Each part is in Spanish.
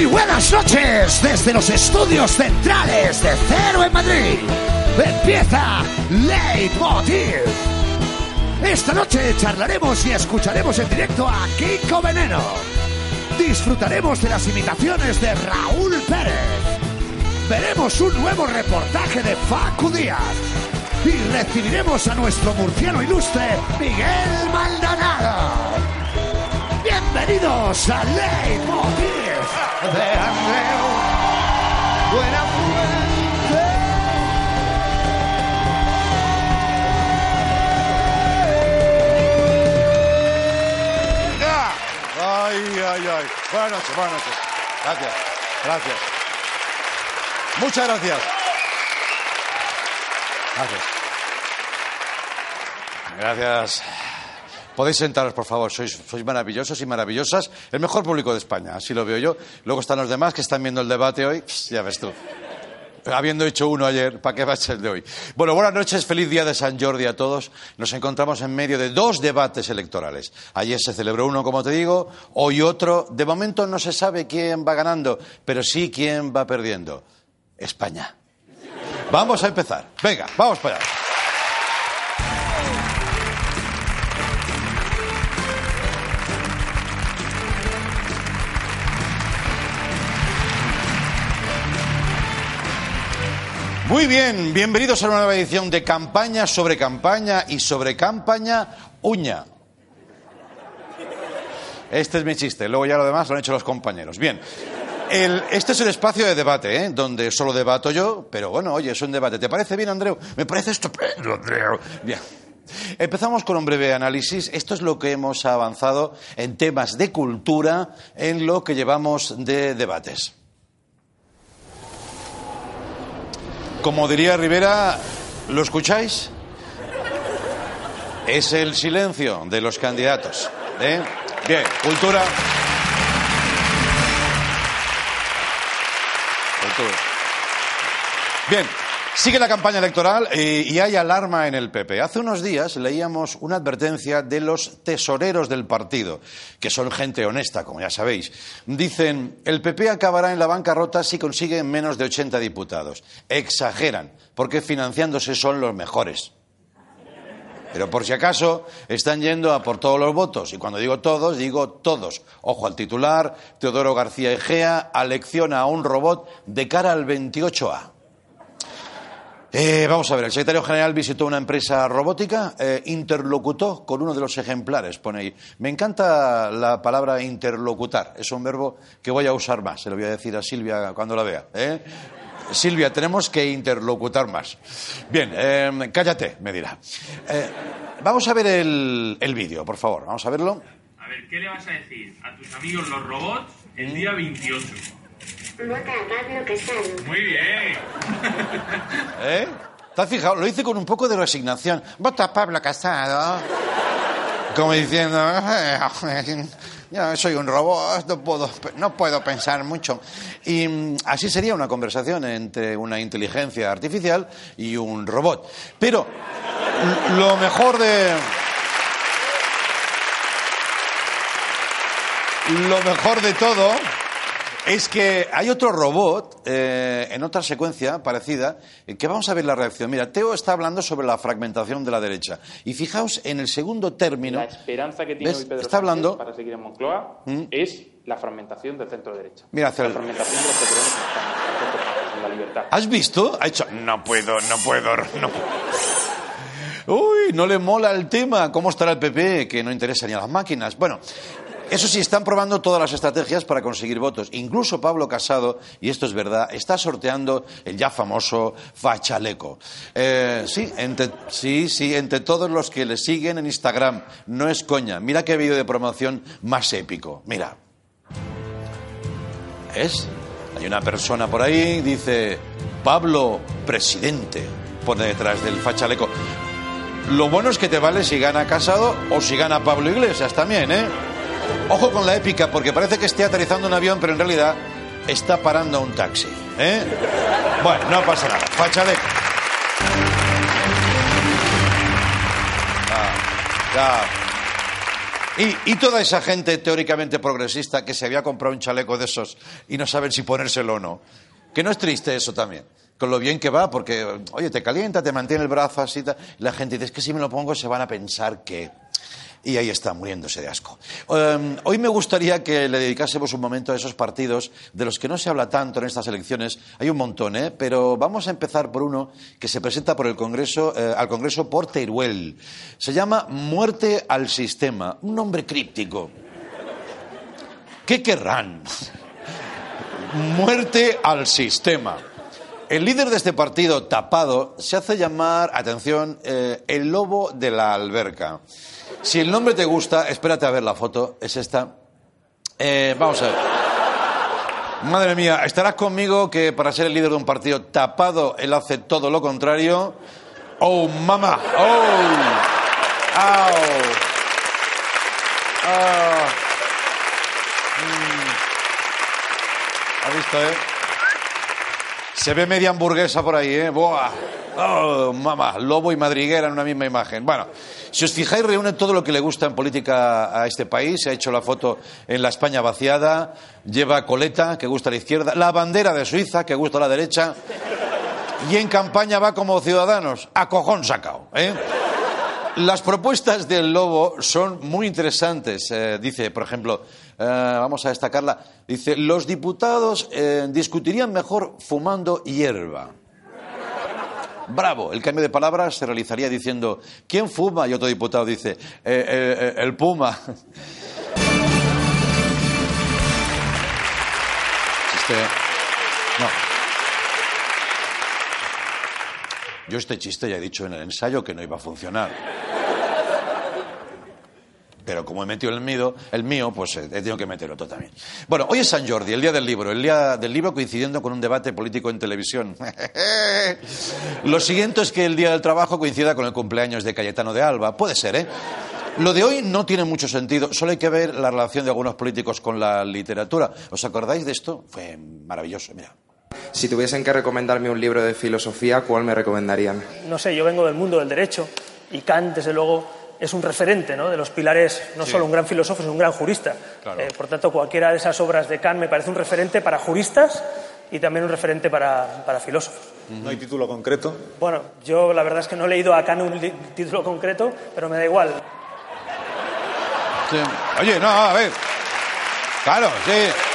Muy buenas noches desde los estudios centrales de Cero en Madrid. Empieza Leitmotiv. Esta noche charlaremos y escucharemos en directo a Kiko Veneno. Disfrutaremos de las imitaciones de Raúl Pérez. Veremos un nuevo reportaje de Facu Díaz. Y recibiremos a nuestro murciano ilustre, Miguel Maldonado. Bienvenidos a Leitmotiv de Andreu Buenafuente. Ay. Buenas noches. Gracias. Muchas gracias. Gracias. Podéis sentaros, por favor. Sois maravillosos y maravillosas. El mejor público de España, así lo veo yo. Luego están los demás que están viendo el debate hoy. Ya ves tú. Habiendo hecho uno ayer, ¿para qué va a ser el de hoy? Bueno, buenas noches, feliz día de San Jordi a todos. Nos encontramos en medio de 2 debates electorales. Ayer se celebró uno, como te digo, hoy otro. De momento no se sabe quién va ganando, pero sí quién va perdiendo. España. Vamos a empezar. Venga, vamos para allá. Muy bien, bienvenidos a una nueva edición de Campaña sobre Campaña y sobre Campaña Uña. Este es mi chiste, luego ya lo demás lo han hecho los compañeros. Bien, este es el espacio de debate, donde solo debato yo, pero bueno, oye, es un debate. ¿Te parece bien, Andreu? Me parece estupendo, Andreu. Bien. Empezamos con un breve análisis. Esto es lo que hemos avanzado en temas de cultura en lo que llevamos de debates. Como diría Rivera, ¿lo escucháis? Es el silencio de los candidatos. Bien, cultura. Bien, sigue la campaña electoral y hay alarma en el PP. Hace unos días leíamos una advertencia de los tesoreros del partido, que son gente honesta, como ya sabéis. Dicen, el PP acabará en la bancarrota si consigue menos de 80 diputados. Exageran, porque financiándose son los mejores. Pero por si acaso están yendo a por todos los votos. Y cuando digo todos, digo todos. Ojo al titular, Teodoro García Egea alecciona a un robot de cara al 28A. Vamos a ver, el secretario general visitó una empresa robótica, interlocutó con uno de los ejemplares, pone ahí. Me encanta la palabra interlocutar, es un verbo que voy a usar más, se lo voy a decir a Silvia cuando la vea. Silvia, tenemos que interlocutar más. Bien, cállate, me dirá. Vamos a ver el vídeo, por favor, vamos a verlo. A ver, ¿qué le vas a decir a tus amigos los robots el día 28? Vota a Pablo Casado. Muy bien. ¿Te has fijado? Lo hice con un poco de resignación. Vota a Pablo Casado. Como diciendo, yo soy un robot, no puedo pensar mucho. Y así sería una conversación entre una inteligencia artificial y un robot. Pero lo mejor de todo es que hay otro robot en otra secuencia parecida que vamos a ver la reacción. Mira, Teo está hablando sobre la fragmentación de la derecha. Y fijaos en el segundo término. La esperanza que tiene hoy Pedro está hablando para seguir en Moncloa es la fragmentación del centro derecha. Mira, la fragmentación de los que tenemos en la libertad. ¿Has visto? Ha hecho. No puedo. Uy, no le mola el tema. ¿Cómo estará el PP? Que no interesa ni a las máquinas. Bueno. Eso sí, están probando todas las estrategias para conseguir votos. Incluso Pablo Casado, y esto es verdad, está sorteando el ya famoso fachaleco. Entre todos los que le siguen en Instagram. No es coña. Mira qué vídeo de promoción más épico. Mira. ¿Ves? Hay una persona por ahí, dice, Pablo presidente, pone detrás del fachaleco. Lo bueno es que te vale si gana Casado o si gana Pablo Iglesias también, Ojo con la épica, porque parece que esté aterrizando un avión, pero en realidad está parando un taxi. Bueno, no pasa nada. Fachaleco. Ya. Y toda esa gente teóricamente progresista que se había comprado un chaleco de esos y no saben si ponérselo o no. Que no es triste eso también. Con lo bien que va, porque, oye, te calienta, te mantiene el brazo así. Y la gente dice, es que si me lo pongo se van a pensar que... Y ahí está, muriéndose de asco. Hoy me gustaría que le dedicásemos un momento a esos partidos de los que no se habla tanto en estas elecciones. Hay un montón, pero vamos a empezar por uno que se presenta por el Congreso, al Congreso por Teruel. Se llama Muerte al Sistema. Un nombre críptico. ¿Qué querrán? Muerte al Sistema. El líder de este partido, tapado, se hace llamar, atención, el lobo de la alberca. Si el nombre te gusta, espérate a ver la foto, es esta. Vamos a ver. Madre mía, estarás conmigo que para ser el líder de un partido tapado, él hace todo lo contrario. ¡Oh, mamá! ¡Oh! ¡Au! ¡Ah! ¿Has visto, Se ve media hamburguesa por ahí, ¡Buah! ¡Oh, mamá! Lobo y madriguera en una misma imagen. Bueno, si os fijáis, reúne todo lo que le gusta en política a este país. Se ha hecho la foto en la España vaciada. Lleva coleta, que gusta a la izquierda. La bandera de Suiza, que gusta a la derecha. Y en campaña va como Ciudadanos. A cojón sacao, Las propuestas del Lobo son muy interesantes. Dice, por ejemplo, vamos a destacarla. Dice, los diputados discutirían mejor fumando hierba. Bravo, el cambio de palabras se realizaría diciendo, ¿quién fuma? Y otro diputado dice, el Puma. No. Yo este chiste ya he dicho en el ensayo que no iba a funcionar. Pero como he metido el mío, pues he tenido que meter otro también. Bueno, hoy es San Jordi, el día del libro coincidiendo con un debate político en televisión. Lo siguiente es que el día del trabajo coincida con el cumpleaños de Cayetano de Alba. Puede ser, Lo de hoy no tiene mucho sentido, solo hay que ver la relación de algunos políticos con la literatura. ¿Os acordáis de esto? Fue maravilloso, mira. Si tuviesen que recomendarme un libro de filosofía, ¿cuál me recomendarían? No sé, yo vengo del mundo del derecho y Kant, desde luego, es un referente, ¿no?, de los pilares, no solo un gran filósofo, sino un gran jurista. Claro. Por tanto, cualquiera de esas obras de Kant me parece un referente para juristas y también un referente para filósofos. ¿No hay título concreto? Bueno, yo la verdad es que no he leído a Kant un título concreto, pero me da igual. Sí. Oye, no, a ver. Claro, sí.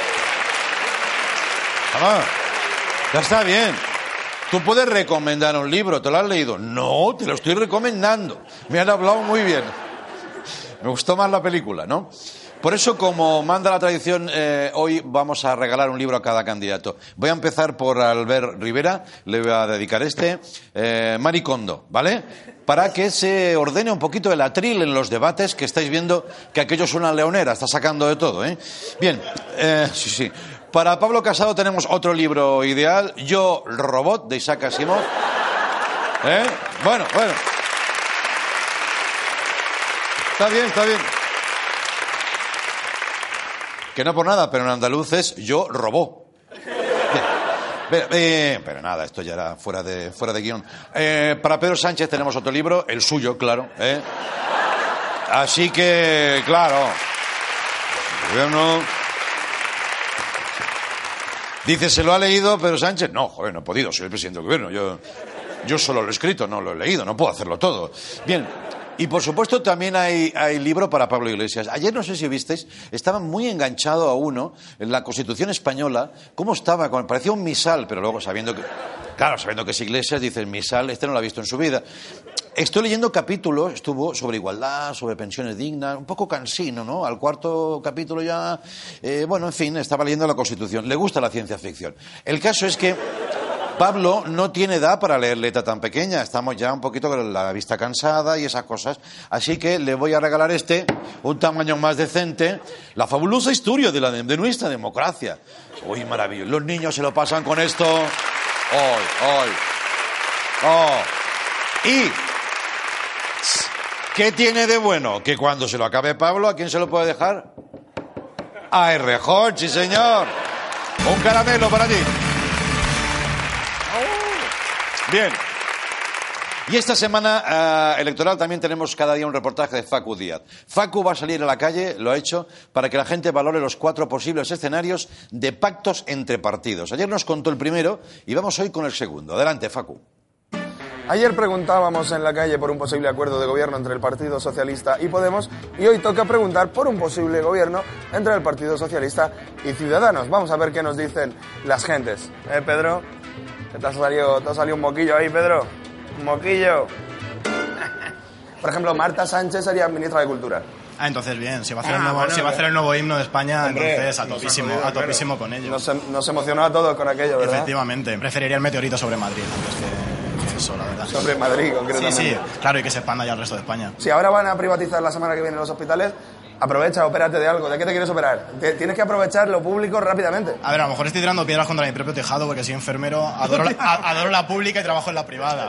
Vamos. Ya está bien. Tú puedes recomendar un libro, ¿te lo has leído? No, te lo estoy recomendando. Me han hablado muy bien. Me gustó más la película, ¿no? Por eso, como manda la tradición, hoy vamos a regalar un libro a cada candidato. Voy a empezar por Albert Rivera, le voy a dedicar Maricondo, ¿vale? Para que se ordene un poquito el atril en los debates, que estáis viendo que aquello es una leonera, está sacando de todo, Bien, sí. Para Pablo Casado tenemos otro libro ideal, Yo, Robot, de Isaac Asimov. Bueno. Está bien. Que no por nada, pero en andaluz es Yo, Robó. Pero nada, esto ya era fuera de guión. Para Pedro Sánchez tenemos otro libro, el suyo, claro. Así que, claro. Bueno... Dice, ¿se lo ha leído Pedro Sánchez? No, joder, no he podido, soy el presidente del gobierno. Yo solo lo he escrito, no lo he leído, no puedo hacerlo todo. Bien, y por supuesto también hay libro para Pablo Iglesias. Ayer, no sé si visteis, estaba muy enganchado a uno en la Constitución española. ¿Cómo estaba? Parecía un misal, pero luego sabiendo que es Iglesias, dice, el misal, no lo ha visto en su vida. Estoy leyendo capítulos, estuvo sobre igualdad, sobre pensiones dignas, un poco cansino, ¿no? Al cuarto capítulo ya, en fin, estaba leyendo la Constitución. Le gusta la ciencia ficción. El caso es que Pablo no tiene edad para leer letra tan pequeña. Estamos ya un poquito con la vista cansada y esas cosas. Así que le voy a regalar un tamaño más decente, La fabulosa historia de nuestra democracia. Uy, maravilloso. Los niños se lo pasan con esto. Y... ¿qué tiene de bueno? Que cuando se lo acabe Pablo, ¿a quién se lo puede dejar? A Errejón, sí señor. Un caramelo para ti. Bien. Y esta semana electoral también tenemos cada día un reportaje de Facu Díaz. Facu va a salir a la calle, lo ha hecho, para que la gente valore los 4 posibles escenarios de pactos entre partidos. Ayer nos contó el primero y vamos hoy con el segundo. Adelante, Facu. Ayer preguntábamos en la calle por un posible acuerdo de gobierno entre el Partido Socialista y Podemos y hoy toca preguntar por un posible gobierno entre el Partido Socialista y Ciudadanos. Vamos a ver qué nos dicen las gentes. Pedro? ¿Te ha salido un moquillo ahí, Pedro? Un moquillo. Por ejemplo, Marta Sánchez sería ministra de Cultura. Entonces bien, si va a hacer el nuevo himno de España, hombre, entonces a topísimo con ello. Nos emocionó a todos con aquello, ¿verdad? Efectivamente, preferiría el meteorito sobre Madrid antes que eso, la verdad. Sobre Madrid, concretamente. Sí, claro, y que se expanda ya al resto de España. Si ahora van a privatizar la semana que viene los hospitales, aprovecha, opérate de algo. ¿De qué te quieres operar? Tienes que aprovechar lo público rápidamente. A ver, a lo mejor estoy tirando piedras contra mi propio tejado porque soy enfermero, adoro la pública y trabajo en la privada.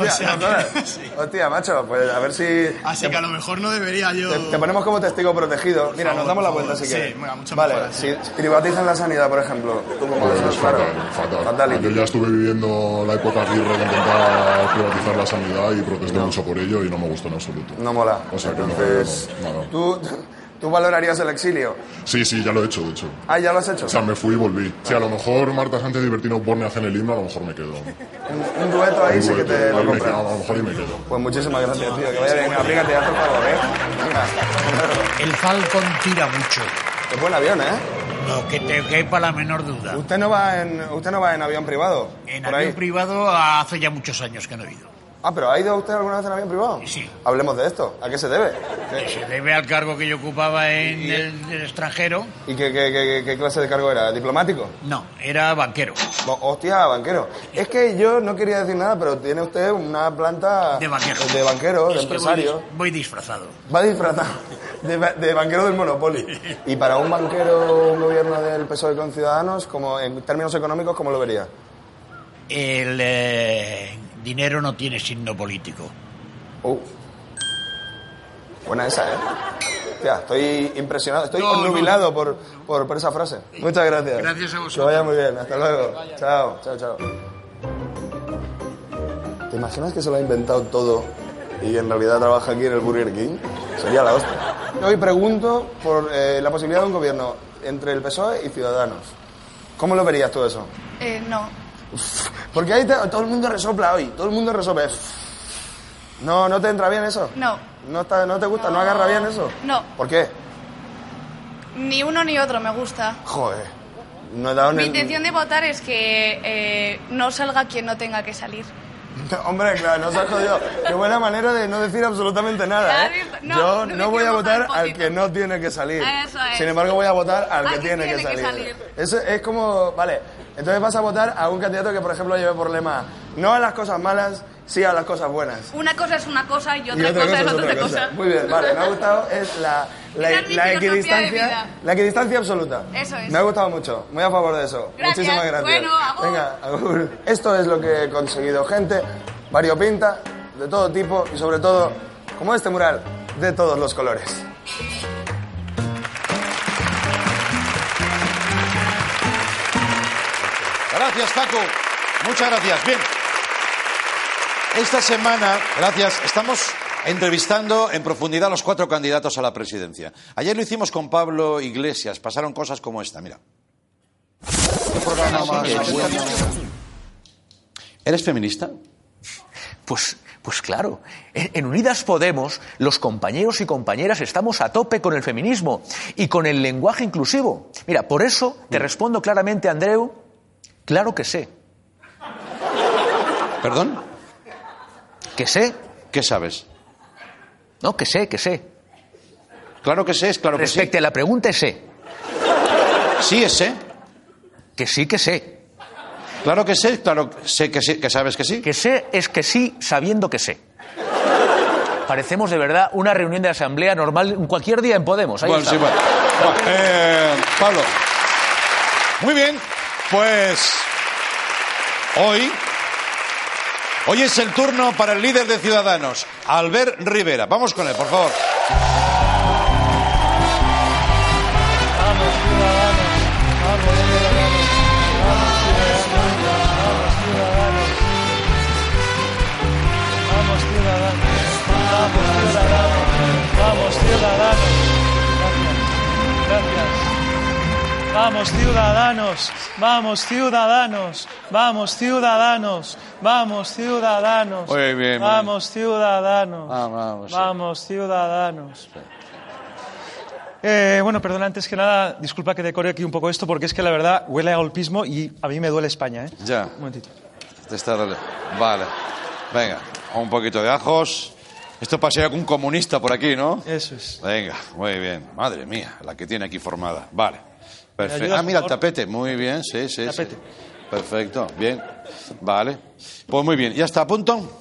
Hostia, macho, pues a ver si... Así que a lo mejor no debería yo... Te ponemos como testigo protegido. Mira, nos damos la vuelta si quieres. Sí, mucho vale, mejor. si privatizan la sanidad, por ejemplo, ¿tú cómo lo ves? Fatal. Yo ya estuve viviendo la época Aguirre de intentar privatizar la sanidad y protesté mucho por ello y no me gustó en absoluto. No mola. O sea que entonces, no. ¿Tú valorarías el exilio? Sí, ya lo he hecho, de hecho. Ah, ¿ya lo has hecho? O sea, me fui y volví. Si a lo mejor Marta Sánchez y Bertino Borne hacen el himno, a lo mejor me quedo. Un dueto ahí sí que te lo compras. A lo mejor y me quedo. Pues muchísimas gracias, tío. Que vaya bien. Abrígate, haz por favor, Venga. El Falcon tira mucho. Es buen avión, ¿eh? No, que te quepa la menor duda. ¿Usted no va en avión privado? En avión privado hace ya muchos años que no he ido. Ah, ¿pero ha ido usted alguna vez en avión privado? Sí. Hablemos de esto. ¿A qué se debe? Se debe al cargo que yo ocupaba en el extranjero. ¿Y qué clase de cargo era? ¿Diplomático? No, era banquero. Hostia, banquero. Es que yo no quería decir nada, pero tiene usted una planta... De banquero. De banquero, de empresario. Voy disfrazado. Va disfrazado. De banquero del Monopoly. Y para un banquero, un gobierno del PSOE con Ciudadanos, como en términos económicos, ¿cómo lo vería? Dinero no tiene signo político. Buena esa, ¿eh? Tía, estoy impresionado, estoy obnubilado por esa frase. Muchas gracias. Gracias a vosotros. Que vaya muy bien, hasta luego. Chao. ¿Te imaginas que se lo ha inventado todo y en realidad trabaja aquí en el Burger King? Sería la hostia. Hoy pregunto por la posibilidad de un gobierno entre el PSOE y Ciudadanos. ¿Cómo lo verías tú eso? No. Porque ahí todo el mundo resopla hoy, todo el mundo resopla. ¿No te entra bien eso? No. ¿No te gusta? ¿No agarra bien eso? No. ¿Por qué? Ni uno ni otro me gusta. Joder. No he dado Mi intención de votar es que no salga quien no tenga que salir. Hombre, claro, no se ha jodido. Qué buena manera de no decir absolutamente nada, ¿eh? Yo no voy a votar al que no tiene que salir. Eso es. Sin embargo, voy a votar al que tiene que salir. Eso es como, vale, entonces vas a votar a un candidato que, por ejemplo, lleve por lema no a las cosas malas, sí a las cosas buenas. Una cosa es una cosa y otra cosa es otra cosa. Muy bien, vale, me ha gustado, es la equidistancia absoluta. Eso es. Me ha gustado mucho, muy a favor de eso. Gracias. Muchísimas gracias. Bueno, agur. Venga, agur. Esto es lo que he conseguido, gente variopinta, de todo tipo y sobre todo, como este mural, de todos los colores. Gracias, Paco. Muchas gracias. Bien. Esta semana, estamos entrevistando en profundidad a los 4 candidatos a la presidencia. Ayer lo hicimos con Pablo Iglesias. Pasaron cosas como esta, mira. ¿Eres feminista? Pues claro, en Unidas Podemos los compañeros y compañeras estamos a tope con el feminismo y con el lenguaje inclusivo. Mira, por eso te respondo claramente, Andreu, claro que sé. ¿Perdón? ¿Que sé? ¿Qué sabes? No, que sé. Claro que sé, es claro que sí. Respecto a la pregunta es sé. ¿Sí es sé? Que sí que sé. Claro que sé, que sabes que sí. Que sé es que sí, sabiendo que sé. Parecemos de verdad una reunión de asamblea normal cualquier día en Podemos. Ahí está. Pablo. Muy bien, pues hoy es el turno para el líder de Ciudadanos, Albert Rivera. Vamos con él, por favor. ciudadanos, vamos, ciudadanos, vamos, ciudadanos, vamos, ciudadanos, Muy bien, vamos, ciudadanos, vamos, sí. vamos, ciudadanos. Bueno, perdona, antes que nada, disculpa que decore aquí un poco esto, porque es que la verdad huele a golpismo y a mí me duele España, ¿eh? Ya. Un momentito. Vale. Venga, un poquito de ajos. Esto pasea con un comunista por aquí, ¿no? Eso es. Venga, muy bien. Madre mía, la que tiene aquí formada. Vale. Perfecto. ayudas, Mira por el favor? tapete. Muy bien, sí. Tapete. Perfecto, bien. Vale. Pues muy bien. ¿Ya está a punto?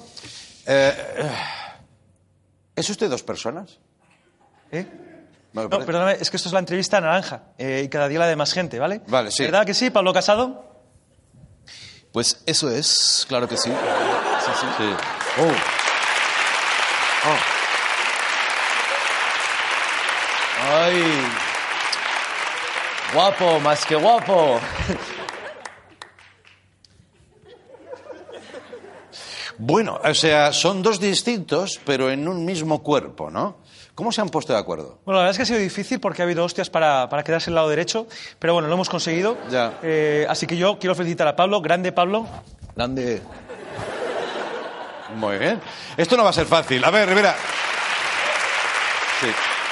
¿Es usted 2 personas? No, perdóname, es que esto es la entrevista naranja y cada día la de más gente, ¿vale? Vale, sí. ¿Verdad que sí, Pablo Casado? Pues eso es, claro que sí. Sí. ¡Ay! Guapo, más que guapo. Bueno, o sea, son 2 distintos, pero en un mismo cuerpo, ¿no? ¿Cómo se han puesto de acuerdo? Bueno, la verdad es que ha sido difícil porque ha habido hostias para quedarse el lado derecho, pero bueno, lo hemos conseguido. Ya. Así que yo quiero felicitar a Pablo, grande Pablo. Grande. Muy bien. Esto no va a ser fácil. A ver, Rivera. Sí.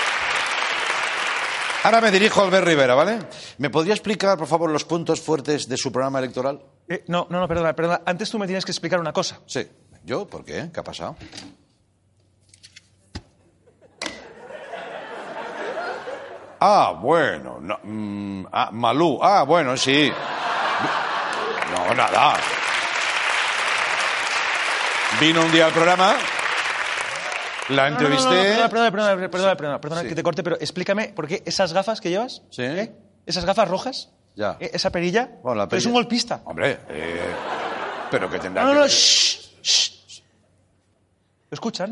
Ahora me dirijo a Albert Rivera, ¿vale? ¿Me podría explicar, por favor, los puntos fuertes de su programa electoral? No, perdona. Antes tú me tienes que explicar una cosa. Sí. ¿Yo? ¿Por qué? ¿Qué ha pasado? Bueno. No, Malú. Bueno, sí. No, nada. Vino un día al programa, la entrevisté... Perdona Sí. que te corte, pero explícame, ¿por qué esas gafas que llevas? Sí. ¿Esas gafas rojas? Ya. ¿Esa perilla? Bueno, la Pero es perilla. un golpista. Hombre, pero que tendrá No, que... shh. ¿Lo escuchan?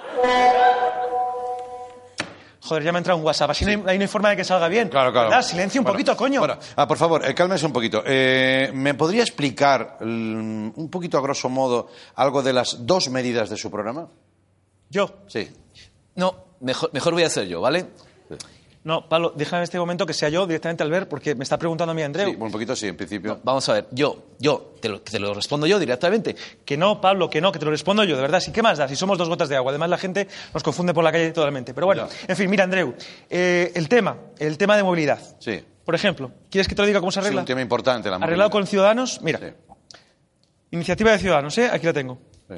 Joder, ya me ha entrado un WhatsApp. Así no hay forma de que salga bien. Claro. ¿Verdad? Silencio un poquito, coño. Bueno, por favor, cálmese un poquito. ¿Me podría explicar un poquito a grosso modo algo de las 2 medidas de su programa? ¿Yo? Sí. No, mejor voy a ser yo, ¿vale? No, Pablo, déjame en este momento que sea yo directamente al ver, porque me está preguntando a mí Andreu. Sí, un poquito sí, en principio. No, vamos a ver, yo, te lo respondo yo directamente. Que no, Pablo, que te lo respondo yo, de verdad. ¿Sí qué más da? Si somos 2 gotas de agua. Además, la gente nos confunde por la calle totalmente. Pero bueno, en fin, mira, Andreu, el tema de movilidad. Sí. Por ejemplo, ¿quieres que te lo diga cómo se Es arregla? un tema importante, la movilidad. Arreglado con Ciudadanos, mira. Sí. Iniciativa de Ciudadanos, aquí la tengo. Sí.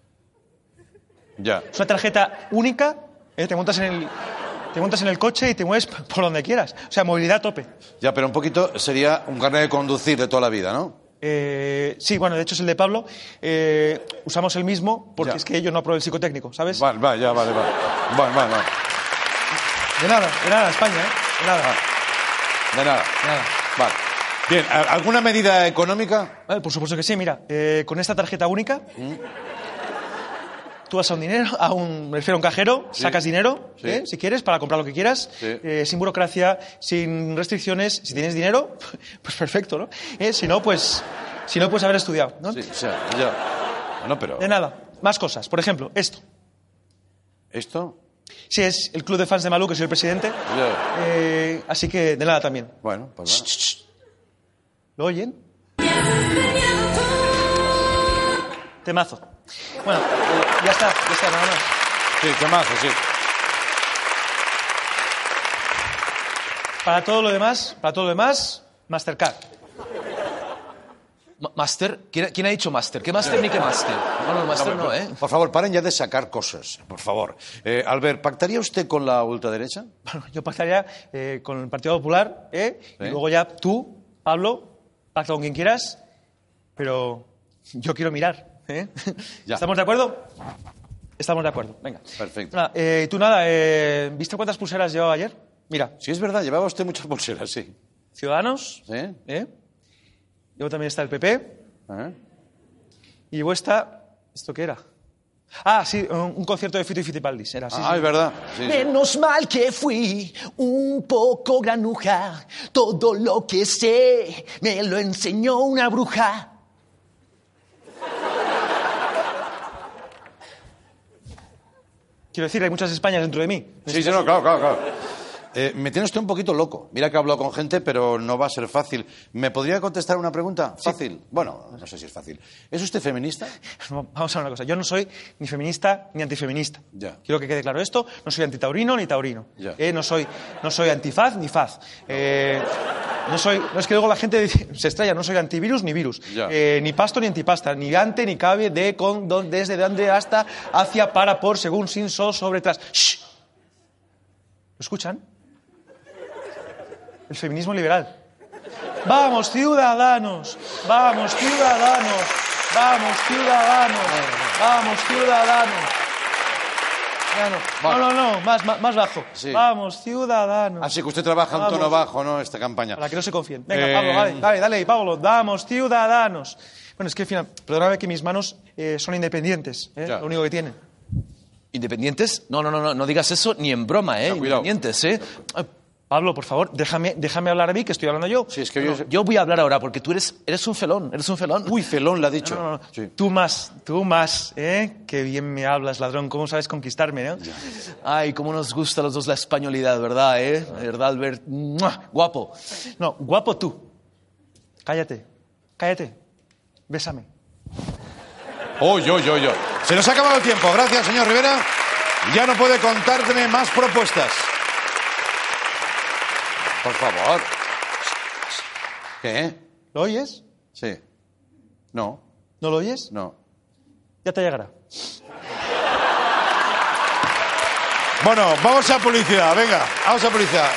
Ya. Es una tarjeta única, te montas en el coche y te mueves por donde quieras. O sea, movilidad a tope. Ya, pero un poquito sería un carnet de conducir de toda la vida, ¿no? Sí, bueno, de hecho es el de Pablo. Usamos el mismo porque Ya. es que yo no apruebo el psicotécnico, ¿sabes? Vale. De nada, España, De nada. De nada. Vale. Bien, ¿alguna medida económica? Vale, por supuesto que sí, mira. Con esta tarjeta única, tú vas a me refiero a un cajero, Sí. sacas dinero, Sí. si quieres, para comprar lo que quieras, Sí. sin burocracia, sin restricciones. Si tienes dinero, pues perfecto, ¿no? Si no, pues haber estudiado, ¿no? Sí, ya. Bueno, pero... De nada. Más cosas. Por ejemplo, esto. ¿Esto? Sí, es el club de fans de Malú, que soy el presidente. Ya. Así que de nada también. Bueno, pues nada. ¿Lo oyen? Temazo. Bueno, ya está, nada más. Sí, temazo, sí. Para todo lo demás, Mastercard. ¿Master? ¿Quién ha dicho Master? ¿Qué Master ni qué Master? No, Master no, ¿eh? Por favor, paren ya de sacar cosas, por favor. Albert, ¿pactaría usted con la ultraderecha? Bueno, yo pactaría con el Partido Popular, y luego ya tú, Pablo, pacta con quien quieras, pero yo quiero mirar, Ya. ¿Estamos de acuerdo? Estamos de acuerdo, venga. Perfecto. Tú ¿viste cuántas pulseras llevaba ayer? Mira. Sí, es verdad, llevaba usted muchas pulseras, sí. Ciudadanos, ¿Sí? Luego también está el PP, y luego está... ¿Esto qué era? Sí, un concierto de Fito y Fitipaldis, era, sí. Es verdad. Sí, sí. Menos mal que fui un poco granuja. Todo lo que sé me lo enseñó una bruja. Quiero decir, hay muchas Españas dentro de mí. Sí, no, claro. Me tiene usted un poquito loco. Mira que he hablado con gente, pero no va a ser fácil. ¿Me podría contestar una pregunta? Fácil. Sí. Bueno, no sé si es fácil. ¿Es usted feminista? No, vamos a ver una cosa. Yo no soy ni feminista ni antifeminista. Ya. Quiero que quede claro esto. No soy antitaurino ni taurino. Ya. No soy antifaz ni faz. No es que luego la gente se extraña. No soy antivirus ni virus. Ni pasto ni antipasta. Ni ante ni cabe, de, con, don, desde, de, ande, hasta, hacia, para, por, según, sin, so, sobre, tras. ¡Shh! ¿Lo escuchan? El feminismo liberal. ¡Vamos, ciudadanos! ¡Vamos, ciudadanos! ¡Vamos, ciudadanos! ¡Vamos, ciudadanos! No, más bajo. Sí. ¡Vamos, ciudadanos! Así que usted trabaja en tono bajo, ¿no?, esta campaña. Para que no se confíen. Venga, Pablo, dale, Pablo. ¡Vamos, ciudadanos! Bueno, es que al final, perdóname que mis manos son independientes, lo único que tienen. ¿Independientes? No digas eso ni en broma, independientes, Pablo, por favor, déjame hablar a mí, que estoy hablando yo. Sí, es que yo voy a hablar ahora, porque tú eres un felón, Uy, felón, le ha dicho. No. Sí. Tú más, Qué bien me hablas, ladrón, cómo sabes conquistarme, ¿no? Ya. Ay, cómo nos gusta a los dos la españolidad, ¿verdad, ¿Verdad, Albert? ¡Mua! Guapo. No, guapo tú. Cállate. Bésame. Yo. Se nos ha acabado el tiempo. Gracias, señor Rivera. Ya no puede contarme más propuestas. Por favor. ¿Qué? ¿Lo oyes? Sí. No. ¿No lo oyes? No. Ya te llegará. Bueno, vamos a publicidad. Venga, vamos a publicidad.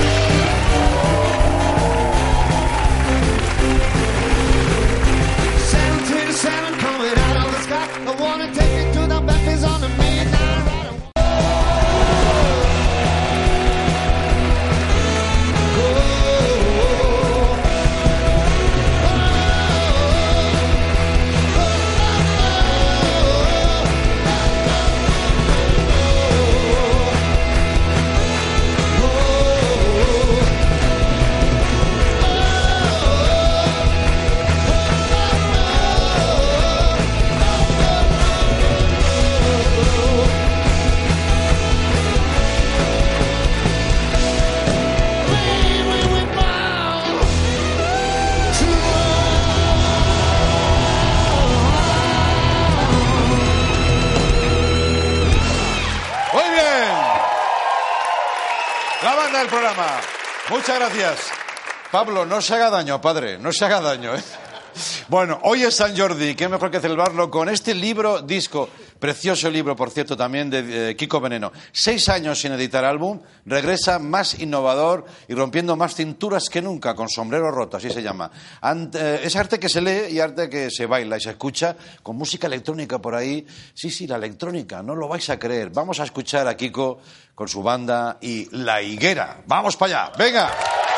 El programa. Muchas gracias. Pablo, no se haga daño, padre, no se haga daño, Bueno, hoy es San Jordi, qué mejor que celebrarlo con este libro disco, precioso libro, por cierto, también de Kiko Veneno. 6 años sin editar álbum, regresa más innovador y rompiendo más cinturas que nunca, con sombrero roto, así se llama. Es arte que se lee y arte que se baila y se escucha, con música electrónica por ahí. Sí, la electrónica, no lo vais a creer. Vamos a escuchar a Kiko con su banda y La Higuera. ¡Vamos para allá! ¡Venga!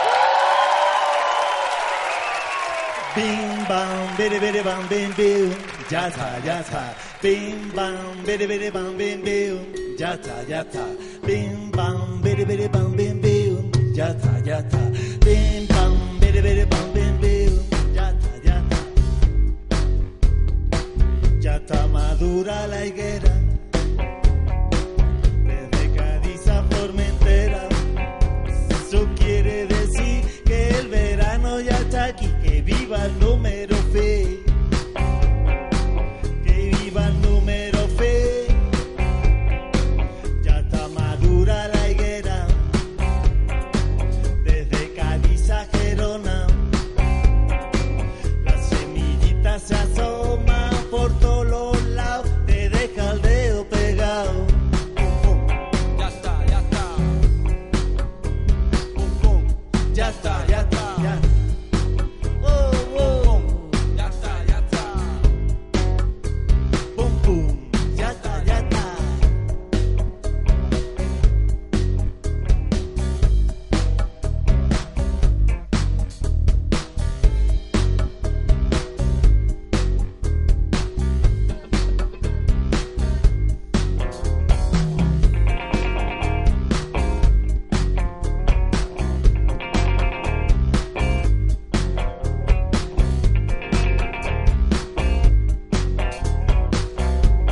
Bim bam, bere bere bam bim bim, ya está. Bim bam, bere bere bam bim bim, ya está. Bim bam, bere bere bam bim bim, ya está. Bim bam, bere bere bam bim bim, ya está. Ya está madura la higuera, desde Cádiz a Formentera. Eso quiere decir que el verano ya está aquí. Que viva el número fe, que viva el número fe. Ya está madura la higuera, desde Cádiz a Gerona. Las semillitas se asoman por todos los lados, te deja el dedo pegado. Ya está. Ya está.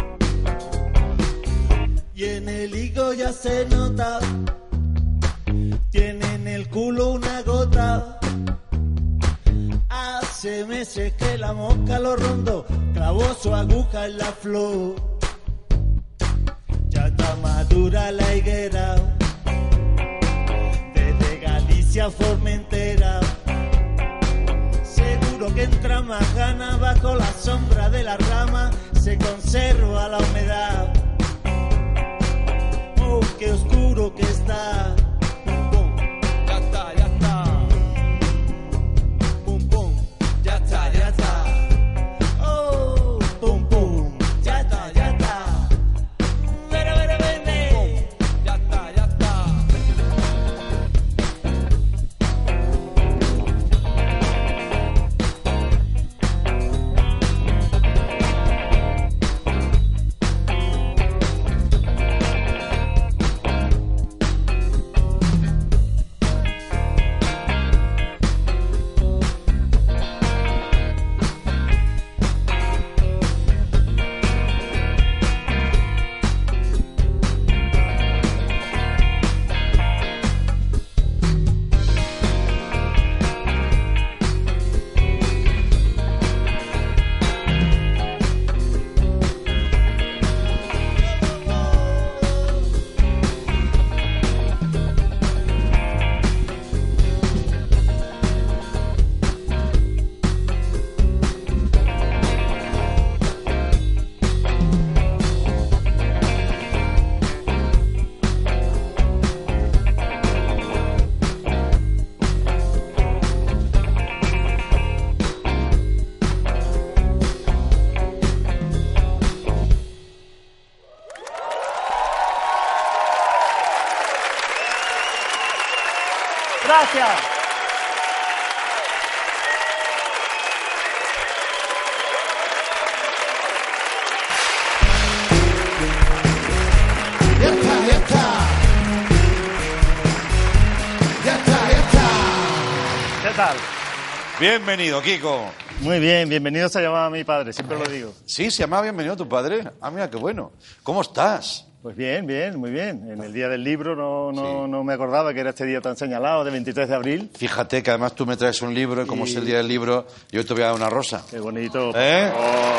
Se nota Hace meses que la mosca lo rondó, clavó su aguja en la flor. Ya está madura la higuera, desde Galicia a Formentera. Seguro que entra más ganas bajo la sombra de la rama, se conserva la humedad. Oh, qué oscuro que está. Pum, pum, ya está, ya está. Pum, pum, ya está, ya está. Oh, pum, pum, ya está, ya está. Vere, vere, vere. Ya está, ya está. Gracias. Ya está, ya está. Ya está, ya está. ¿Qué tal? Bienvenido, Kiko. Muy bien, bienvenido se llamaba mi padre, siempre lo digo. Sí, se llamaba Bienvenido tu padre. Ah, mira, qué bueno. ¿Cómo estás? Pues bien, bien, muy bien. En el día del libro no me acordaba que era este día tan señalado, de 23 de abril. Fíjate que además tú me traes un libro y como es el día del libro, yo te voy a dar una rosa. Qué bonito. ¿Eh?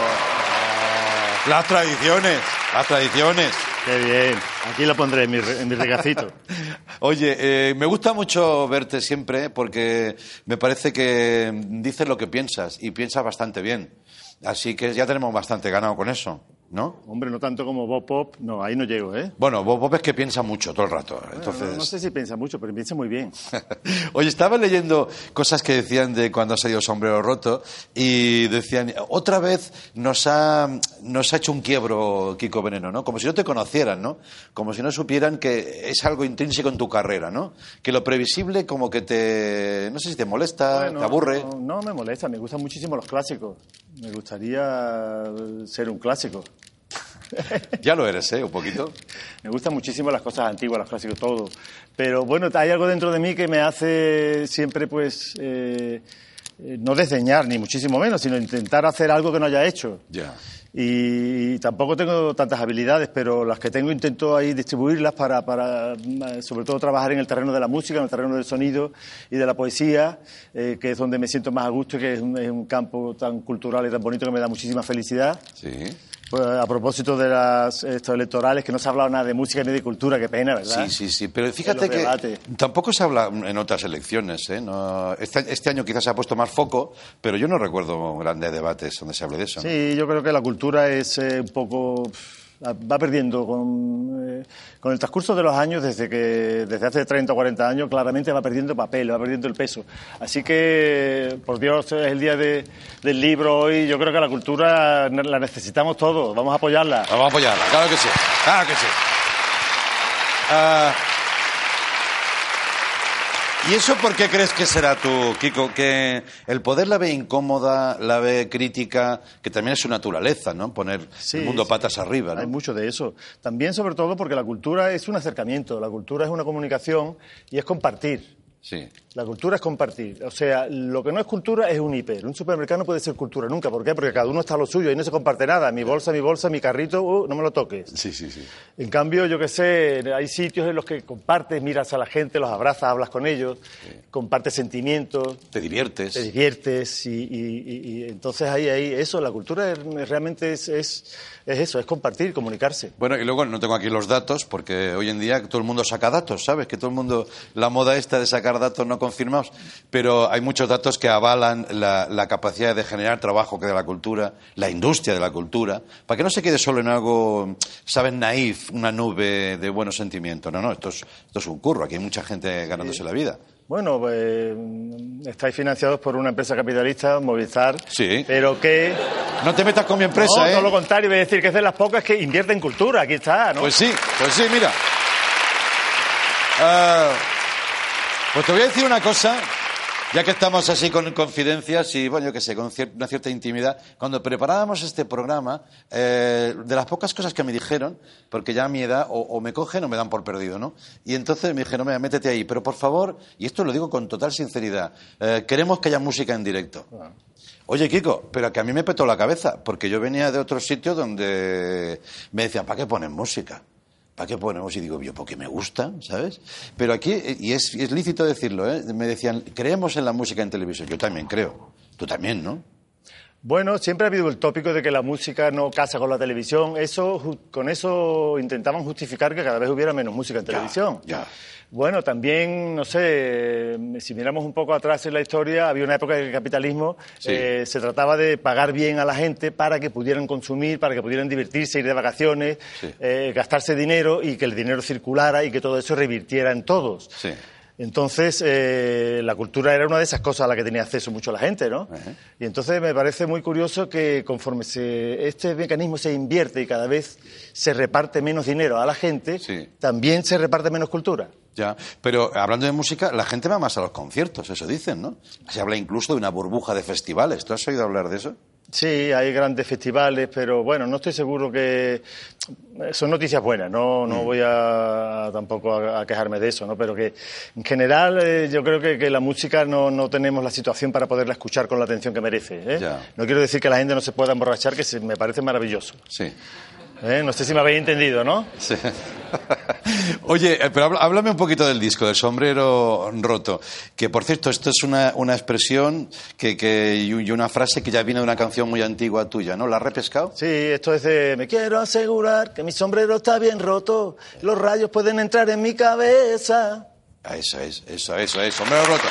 Las tradiciones, las tradiciones. Qué bien. Aquí lo pondré en mi regacito. Oye, me gusta mucho verte siempre porque me parece que dices lo que piensas y piensas bastante bien. Así que ya tenemos bastante ganado con eso, ¿no? Hombre, no tanto como Bob Pop. No, ahí no llego, ¿eh? Bueno, Bob Pop es que piensa mucho todo el rato. Entonces... No sé si piensa mucho, pero piensa muy bien. Oye, estaba leyendo cosas que decían de cuando ha salido Sombrero Roto y decían, otra vez nos ha hecho un quiebro Kiko Veneno, ¿no? Como si no te conocieran, ¿no? Como si no supieran que es algo intrínseco en tu carrera, ¿no? Que lo previsible como que te... no sé si te molesta, bueno, te aburre. No me molesta, me gustan muchísimo los clásicos. Me gustaría ser un clásico. Ya lo eres, ¿eh? Un poquito. Me gustan muchísimo las cosas antiguas, los clásicos, todo. Pero bueno, hay algo dentro de mí que me hace siempre, pues, no desdeñar, ni muchísimo menos, sino intentar hacer algo que no haya hecho. Ya. Y tampoco tengo tantas habilidades, pero las que tengo intento ahí distribuirlas para sobre todo trabajar en el terreno de la música, en el terreno del sonido y de la poesía, que es donde me siento más a gusto y que es un campo tan cultural y tan bonito que me da muchísima felicidad. Sí. Pues a propósito de estos electorales, que no se ha hablado nada de música ni de cultura, qué pena, ¿verdad? Sí, pero fíjate que tampoco se habla en otras elecciones, ¿eh? No, este año quizás se ha puesto más foco, pero yo no recuerdo grandes debates donde se hable de eso, ¿no? Sí, yo creo que la cultura es un poco... va perdiendo con el transcurso de los años, desde hace 30 o 40 años, claramente va perdiendo papel, va perdiendo el peso. Así que, por Dios, es el día del libro hoy. Yo creo que la cultura la necesitamos todos. Vamos a apoyarla. Vamos a apoyarla, claro que sí. Claro que sí. ¿Y eso por qué crees que será tú, Kiko? Que el poder la ve incómoda, la ve crítica, que también es su naturaleza, ¿no? Poner el mundo patas arriba, ¿no? Hay mucho de eso. También, sobre todo, porque la cultura es un acercamiento, la cultura es una comunicación y es compartir. Sí. La cultura es compartir. O sea, lo que no es cultura es un hiper. Un supermercado no puede ser cultura nunca. ¿Por qué? Porque cada uno está a lo suyo y no se comparte nada. Mi bolsa, mi carrito, no me lo toques. Sí, sí, sí. En cambio, yo qué sé, hay sitios en los que compartes, miras a la gente, los abrazas, hablas con ellos, compartes sentimientos. Te diviertes. Te diviertes y entonces ahí eso, la cultura realmente es eso, es compartir, comunicarse. Bueno, y luego no tengo aquí los datos porque hoy en día todo el mundo saca datos, ¿sabes? Que todo el mundo, la moda esta de sacar datos no confirmados, pero hay muchos datos que avalan la capacidad de generar trabajo que da la cultura, la industria de la cultura, para que no se quede solo en algo, ¿sabes? Naif, una nube de buenos sentimientos. No, esto es un curro, aquí hay mucha gente ganándose la vida. Bueno, pues estáis financiados por una empresa capitalista, Movistar, sí. Pero que... No te metas con mi empresa, No, todo lo contrario, voy a decir que es de las pocas que invierte en cultura, aquí está, ¿no? Pues sí, mira. Pues te voy a decir una cosa, ya que estamos así con confidencias y, bueno, yo qué sé, con una cierta intimidad. Cuando preparábamos este programa, de las pocas cosas que me dijeron, porque ya a mi edad o me cogen o me dan por perdido, ¿no? Y entonces me dijeron, mira, métete ahí, pero por favor, y esto lo digo con total sinceridad, queremos que haya música en directo. Oye, Kiko, pero que a mí me petó la cabeza, porque yo venía de otro sitio donde me decían, ¿para qué ponen música? ¿Para qué ponemos? Y digo, yo porque me gusta, ¿sabes? Pero aquí, y es lícito decirlo, me decían, creemos en la música en televisión. Yo también creo. Tú también, ¿no? Bueno, siempre ha habido el tópico de que la música no casa con la televisión. Con eso intentaban justificar que cada vez hubiera menos música en televisión. Ya. Bueno, también, no sé, si miramos un poco atrás en la historia, había una época en que el capitalismo se trataba de pagar bien a la gente para que pudieran consumir, para que pudieran divertirse, ir de vacaciones, gastarse dinero y que el dinero circulara y que todo eso revirtiera en todos. Sí. Entonces, la cultura era una de esas cosas a las que tenía acceso mucho la gente, ¿no? Y entonces me parece muy curioso que conforme este mecanismo se invierte y cada vez se reparte menos dinero a la gente, también se reparte menos cultura. Ya, pero hablando de música, la gente va más a los conciertos, eso dicen, ¿no? Se habla incluso de una burbuja de festivales. ¿Tú has oído hablar de eso? Sí, hay grandes festivales, pero bueno, no estoy seguro que... Son noticias buenas, no voy tampoco a quejarme de eso, ¿no? Pero que en general yo creo que la música no tenemos la situación para poderla escuchar con la atención que merece, ¿eh? No quiero decir que la gente no se pueda emborrachar, que me parece maravilloso. Sí. No sé si me habéis entendido, ¿no? Sí. Oye, pero háblame un poquito del disco, del Sombrero Roto, que por cierto, esto es una expresión y una frase que ya viene de una canción muy antigua tuya, ¿no? ¿La has repescado? Sí, esto es de me quiero asegurar que mi sombrero está bien roto, los rayos pueden entrar en mi cabeza. Eso es, Sombrero Roto.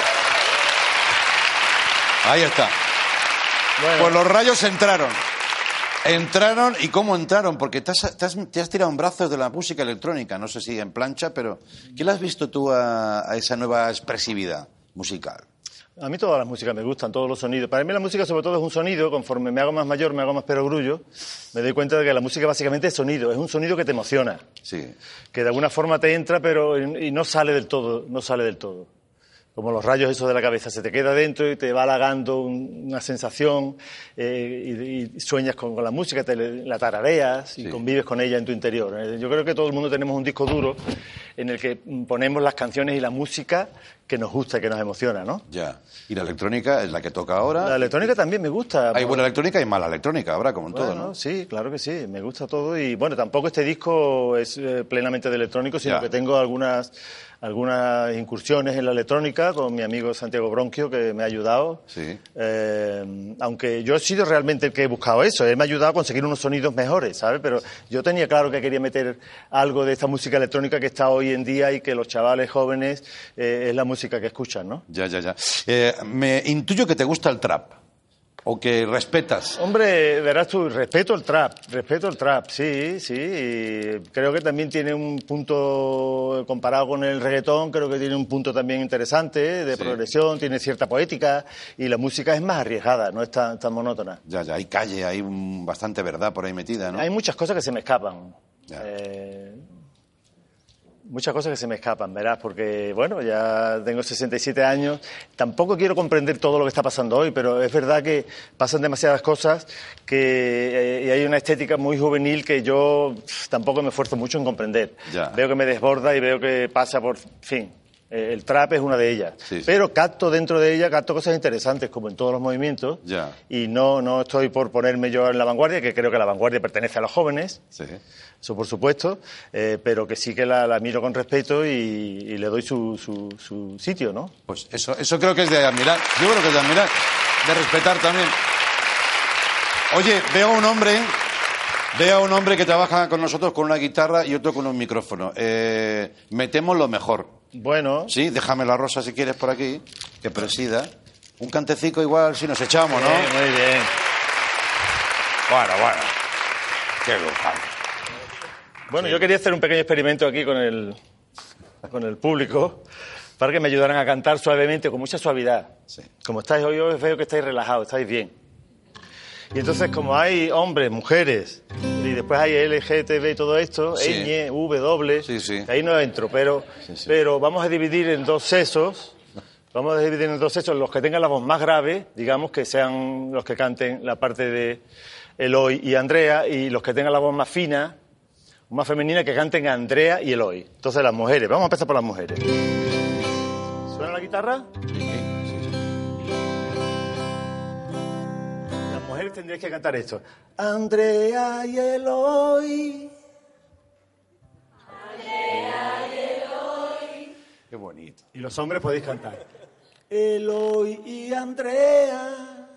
Ahí está. Bueno. Pues los rayos entraron. Entraron, ¿y cómo entraron? Porque te has tirado en brazos de la música electrónica, no sé si en plancha, pero ¿qué le has visto tú a esa nueva expresividad musical? A mí todas las músicas me gustan, todos los sonidos. Para mí la música sobre todo es un sonido, conforme me hago más mayor, me hago más perogrullo, me doy cuenta de que la música básicamente es sonido, es un sonido que te emociona. Sí. Que de alguna forma te entra, pero y no sale del todo, Como los rayos esos de la cabeza, se te queda dentro y te va halagando una sensación y sueñas con la música, la tarareas y convives con ella en tu interior. Yo creo que todo el mundo tenemos un disco duro en el que ponemos las canciones y la música que nos gusta y que nos emociona, ¿no? Ya. ¿Y la electrónica es la que toca ahora? La electrónica también me gusta. Hay buena electrónica y mala electrónica, habrá como en todo, ¿no? Sí, claro que sí, me gusta todo y bueno, tampoco este disco es plenamente de electrónico, sino que tengo algunas incursiones en la electrónica con mi amigo Santiago Bronquio, que me ha ayudado. Sí. Aunque yo he sido realmente el que he buscado eso, él me ha ayudado a conseguir unos sonidos mejores, ¿sabes? Pero yo tenía claro que quería meter algo de esta música electrónica que está hoy en día y que los chavales jóvenes es la música que escuchan, ¿no? Ya. Me intuyo que te gusta el trap. ¿O que respetas? Hombre, verás tú, respeto el trap, sí. Y creo que también tiene un punto, comparado con el reggaetón, creo que tiene un punto también interesante de progresión, tiene cierta poética y la música es más arriesgada, no es tan monótona. Ya, hay calle, hay bastante verdad por ahí metida, ¿no? Hay muchas cosas que se me escapan. Muchas cosas que se me escapan, verás, porque, bueno, ya tengo 67 años, tampoco quiero comprender todo lo que está pasando hoy, pero es verdad que pasan demasiadas cosas y hay una estética muy juvenil que yo tampoco me esfuerzo mucho en comprender. Veo que me desborda y veo que pasa por fin. El trap es una de ellas. Sí. Pero capto dentro de ella, capto cosas interesantes, como en todos los movimientos. Ya. Y no estoy por ponerme yo en la vanguardia, que creo que la vanguardia pertenece a los jóvenes. Sí. Eso por supuesto. Pero que sí que la miro con respeto y le doy su sitio, ¿no? Pues eso creo que es de admirar. Yo creo que es de admirar. De respetar también. Oye, veo a un hombre que trabaja con nosotros con una guitarra y otro con un micrófono. Metemos lo mejor. Bueno. Sí, déjame la rosa si quieres por aquí, que presida. Un cantecico igual si nos echamos, ¿no? Muy bien. Bueno. Qué local. Bueno, yo quería hacer un pequeño experimento aquí con el público para que me ayudaran a cantar suavemente, con mucha suavidad. Sí. Como estáis hoy, os veo que estáis relajados, estáis bien. Y entonces, como hay hombres, mujeres, y después hay LGTB y todo esto, Sí. ñ, W, Sí. ahí no entro, pero vamos a dividir en dos sesos. Vamos a dividir en dos sesos los que tengan la voz más grave, digamos, que sean los que canten la parte de Eloy y Andrea, y los que tengan la voz más fina, más femenina, que canten a Andrea y Eloy. Entonces, las mujeres. Vamos a empezar por las mujeres. ¿Suena la guitarra? Las mujeres tendríais que cantar esto. Andrea y Eloy. Qué bonito. Y los hombres podéis cantar. Eloy y Andrea.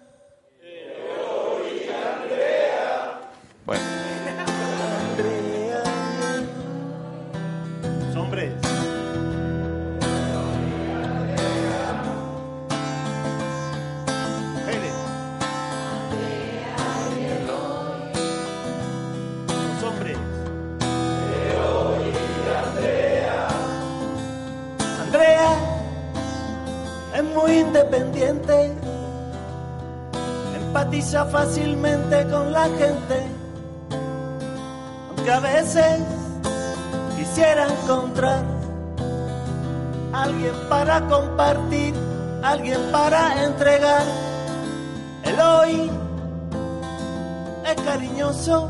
Bueno. Andrea. Los hombres. Mujeres. Los hombres. Andrea es muy independiente, empatiza fácilmente con la gente, aunque a veces quisiera encontrar alguien para compartir, alguien para entregar. Eloy es cariñoso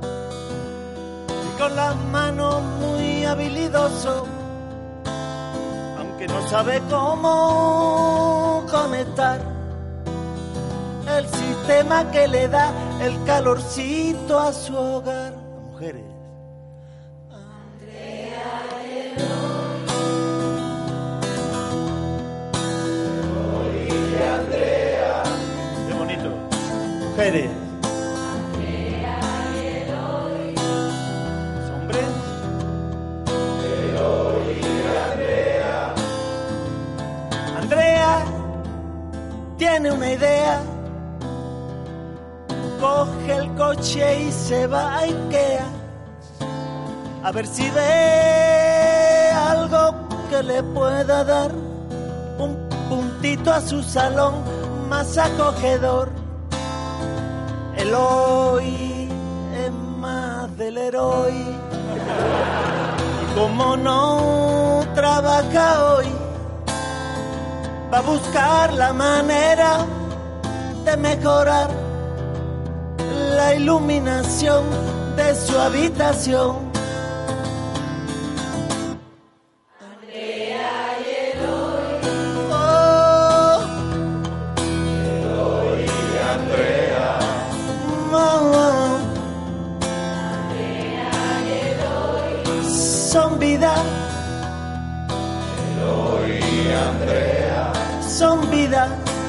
y con las manos muy habilidoso, que no sabe cómo conectar el sistema que le da el calorcito a su hogar. Mujeres. Andrea. Qué bonito. Mujeres. Hombres. Andrea tiene una idea, coge el coche y se va a Ikea a ver si ve algo que le pueda dar un puntito a su salón más acogedor. Eloy es más del héroe y como no trabaja hoy, va a buscar la manera de mejorar la iluminación de su habitación. Andrea y Eloy. Oh. Eloy y Andrea. Oh. Andrea y Eloy. Son vida. Eloy y Andrea. Son vida,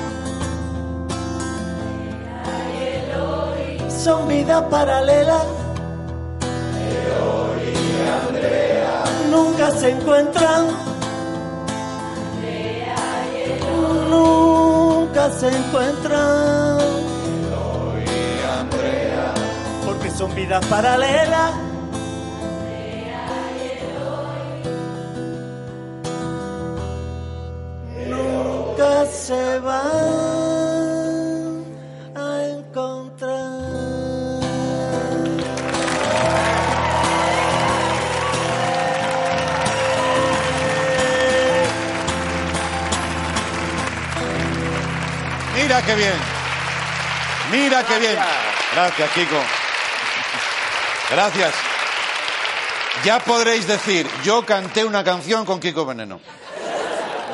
son vida paralela. Eloy y Andrea nunca se encuentran, nunca se encuentran. Eloy y Andrea, porque son vidas paralelas. Se van a encontrar. Mira qué bien. Mira qué bien. Gracias, Kiko. Gracias. Ya podréis decir, yo canté una canción con Kiko Veneno.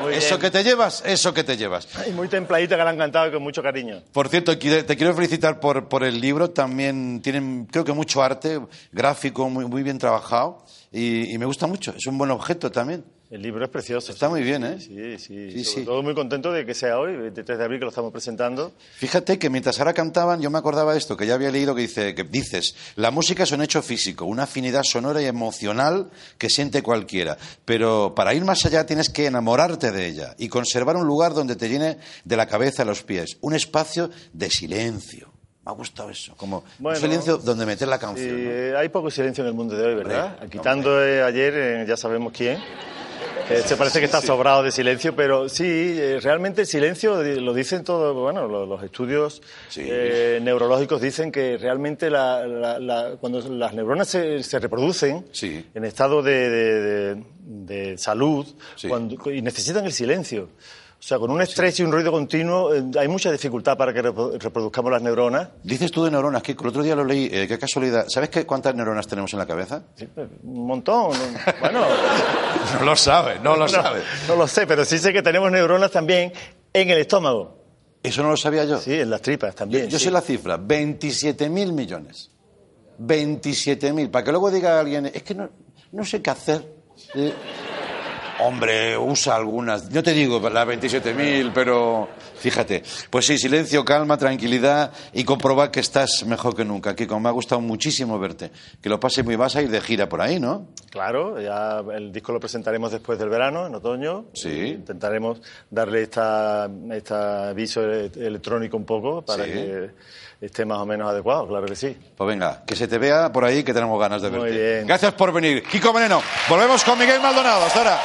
Eso que te llevas, eso que te llevas. Y muy templadita, que la han cantado y con mucho cariño. Por cierto, te quiero felicitar por el libro. También tienen, creo que mucho arte gráfico, muy bien trabajado. Y me gusta mucho. Es un buen objeto también. El libro es precioso. Está muy bien, ¿eh? Sí. Sobre todo muy contento de que sea hoy, 23 de abril, que lo estamos presentando. Fíjate que mientras ahora cantaban, yo me acordaba de esto, que ya había leído, que dices, la música es un hecho físico, una afinidad sonora y emocional que siente cualquiera. Pero para ir más allá tienes que enamorarte de ella y conservar un lugar donde te llene de la cabeza a los pies. Un espacio de silencio. Me ha gustado eso, como un silencio donde meter la canción. Sí, ¿no? Hay poco silencio en el mundo de hoy, ¿verdad? Quitando ayer, ya sabemos quién. Se parece que está sobrado de silencio, pero sí, realmente el silencio, lo dicen todos, bueno, los estudios neurológicos dicen que realmente cuando las neuronas se reproducen en estado de salud y necesitan el silencio. O sea, con un estrés y un ruido continuo hay mucha dificultad para que reproduzcamos las neuronas. Dices tú de neuronas, Kiko, el otro día lo leí, qué casualidad. ¿Sabes cuántas neuronas tenemos en la cabeza? Sí, un montón. Bueno... No lo sabe. No lo sé, pero sí sé que tenemos neuronas también en el estómago. ¿Eso no lo sabía yo? Sí, en las tripas también. Yo sé la cifra, 27.000 millones. 27.000. Para que luego diga alguien, es que no sé qué hacer. Hombre, usa algunas. No te digo las 27.000, pero fíjate. Pues sí, silencio, calma, tranquilidad y comprobar que estás mejor que nunca. Kiko, me ha gustado muchísimo verte. Que lo pases muy... Vas a ir de gira por ahí, ¿no? Claro, ya el disco lo presentaremos después del verano, en otoño. Sí. Intentaremos darle este aviso electrónico un poco para que esté más o menos adecuado, claro que sí. Pues venga, que se te vea por ahí, que tenemos ganas de verte. Muy bien. Gracias por venir. Kiko Veneno. Volvemos con Miguel Maldonado. Hasta ahora.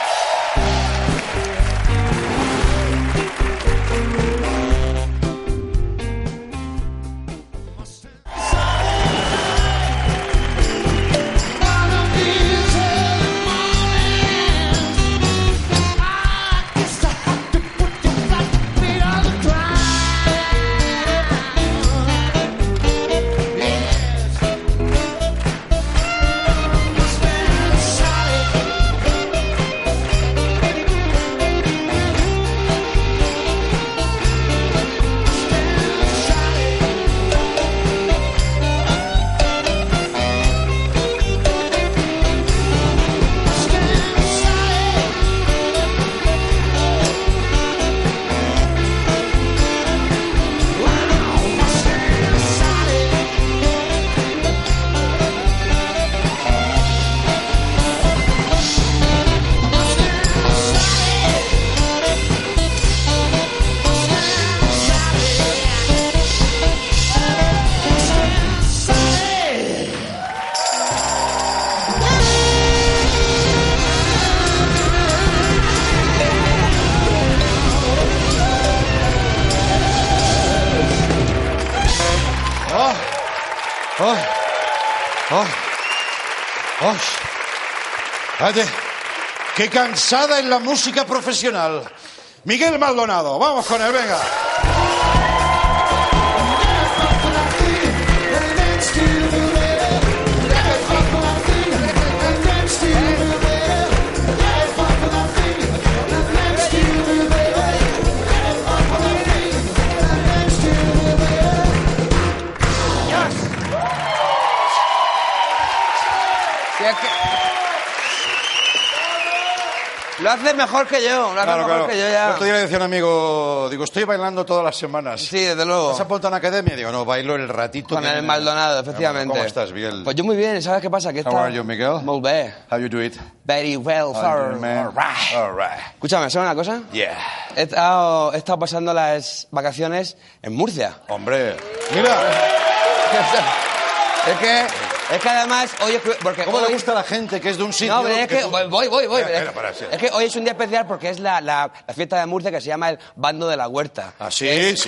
¡Qué cansada es la música profesional! Miguel Maldonado, vamos con él, venga. Lo hace mejor que yo, mejor que yo ya. El otro día le decía a un amigo, digo, estoy bailando todas las semanas. Sí, desde luego. ¿Has apuntado a una academia? Digo, no, bailo el ratito. Con el Maldonado, efectivamente. ¿Cómo estás, Miguel? Pues yo muy bien, ¿sabes qué pasa? How are you, Miguel? Muy bien. How you do it? Very well, sir. All right. Escúchame, ¿sabes una cosa? Yeah. He estado pasando las vacaciones en Murcia. Hombre, mira. Es que además hoy es porque ¿Cómo le gusta a la gente que es de un sitio? No, pero es que voy. Es que hoy es un día especial porque es la fiesta de Murcia que se llama el Bando de la Huerta. Ah, sí. Es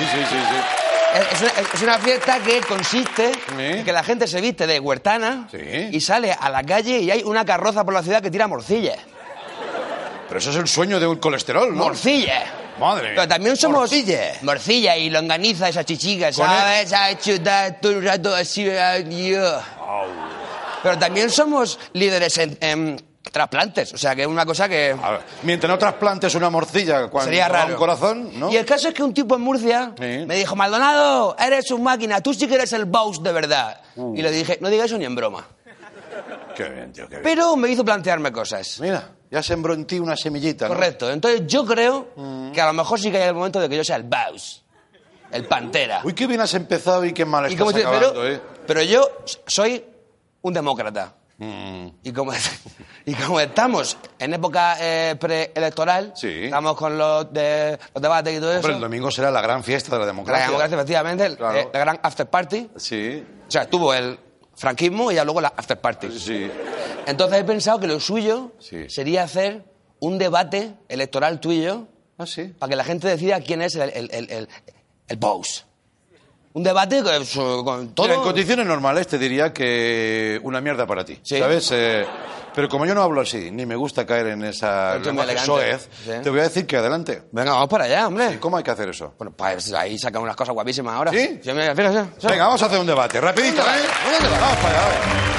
una fiesta que consiste en que la gente se viste de huertana y sale a la calle y hay una carroza por la ciudad que tira morcillas. Pero eso es el sueño de un colesterol, ¿no? Morcillas. Madre mía. Pero también somos morcilla y longaniza, esa chichica, ¿sabes? Todo el rato así. Pero también somos líderes trasplantes. O sea, que es una cosa que... A ver, mientras no trasplantes una morcilla cuando sería te va raro. un corazón, ¿no? Y el caso es que un tipo en Murcia me dijo, Maldonado, eres un máquina, tú sí que eres el boss de verdad. Y le dije, no digas eso ni en broma. Qué bien, tío, qué bien. Pero me hizo plantearme cosas. Mira, ya sembró en ti una semillita, ¿no? Correcto. Entonces yo creo que a lo mejor sí que hay el momento de que yo sea el boss. El pantera. Uy, qué bien has empezado y qué mal estás acabando, pero yo soy un demócrata. Y como estamos en época preelectoral, estamos con los debates y todo eso. Pero el domingo será la gran fiesta de la democracia. La democracia, efectivamente, Claro. la gran after party. Sí. O sea, tuvo el franquismo y ya luego la after party. Sí. Entonces he pensado que lo suyo sería hacer un debate electoral tú y yo. Para que la gente decida quién es el boss. Un debate con todo... Mira, en condiciones normales te diría que una mierda para ti, ¿sabes? Pero como yo no hablo así, ni me gusta caer en esa soez, te voy a decir que adelante. Venga, vamos para allá, hombre. Sí, ¿cómo hay que hacer eso? Bueno, pues ahí sacan unas cosas guapísimas ahora. ¿Sí? Venga, vamos a hacer un debate, rapidito, ¿eh? Vamos para allá,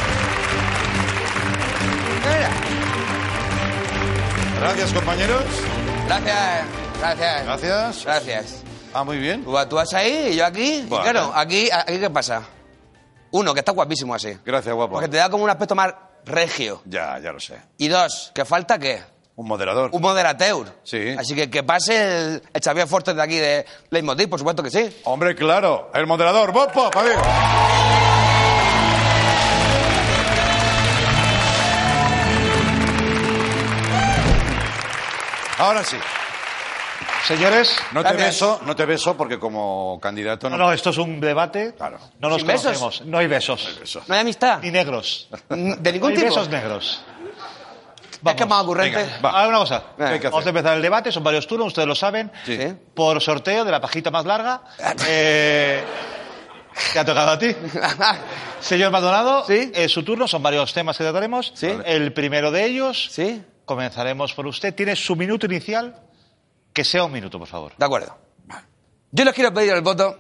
Gracias, compañeros. Gracias. Ah, muy bien. Tú vas ahí y yo aquí. Vale. Y claro, aquí ¿qué pasa? Uno, que está guapísimo así. Gracias, guapo. Porque te da como un aspecto más regio. Ya lo sé. Y dos, que falta ¿qué? Un moderador. Un moderateur. Sí. Así que pase el Xavier Fortes de aquí de Leitmotiv, por supuesto que sí. Hombre, claro. El moderador. ¡Pop, pop! ¡Amigo! Ahora sí. Señores, no te beso porque como candidato no. No, esto es un debate. Claro. No nos ¿Sin besos? conocemos. No hay besos. ¿No hay amistad? Ni negros. ¿De ningún no hay tipo? besos negros. Es que es más ocurrente. Ahora una cosa. ¿Qué hay que Vamos a hacer? empezar el debate. Son varios turnos, ustedes lo saben. Sí. Por sorteo de la pajita más larga. Te ha tocado a ti. Señor Maldonado, su turno. Son varios temas que trataremos. El primero de ellos. Comenzaremos por usted. Tiene su minuto inicial. Que sea un minuto, por favor. De acuerdo. Yo les quiero pedir el voto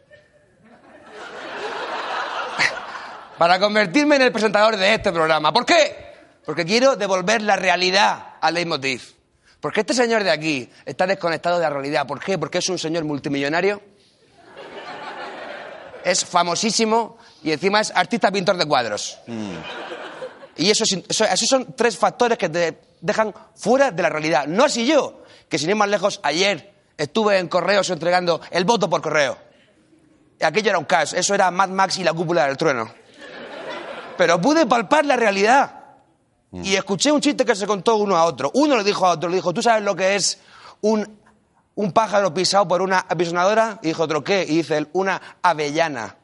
para convertirme en el presentador de este programa. ¿Por qué? Porque quiero devolver la realidad al Leitmotiv. Porque este señor de aquí está desconectado de la realidad. ¿Por qué? Porque es un señor multimillonario. Es famosísimo y encima es artista pintor de cuadros. Y esos son tres factores que te dejan fuera de la realidad. No así yo, que sin ir más lejos, ayer estuve en correos entregando el voto por correo. Y aquello era un caos, eso era Mad Max y la cúpula del trueno. Pero pude palpar la realidad. Y escuché un chiste que se contó uno a otro. Uno le dijo a otro, le dijo, ¿tú sabes lo que es un pájaro pisado por una apisonadora? Y dijo otro, ¿qué? Y dice él, una avellana.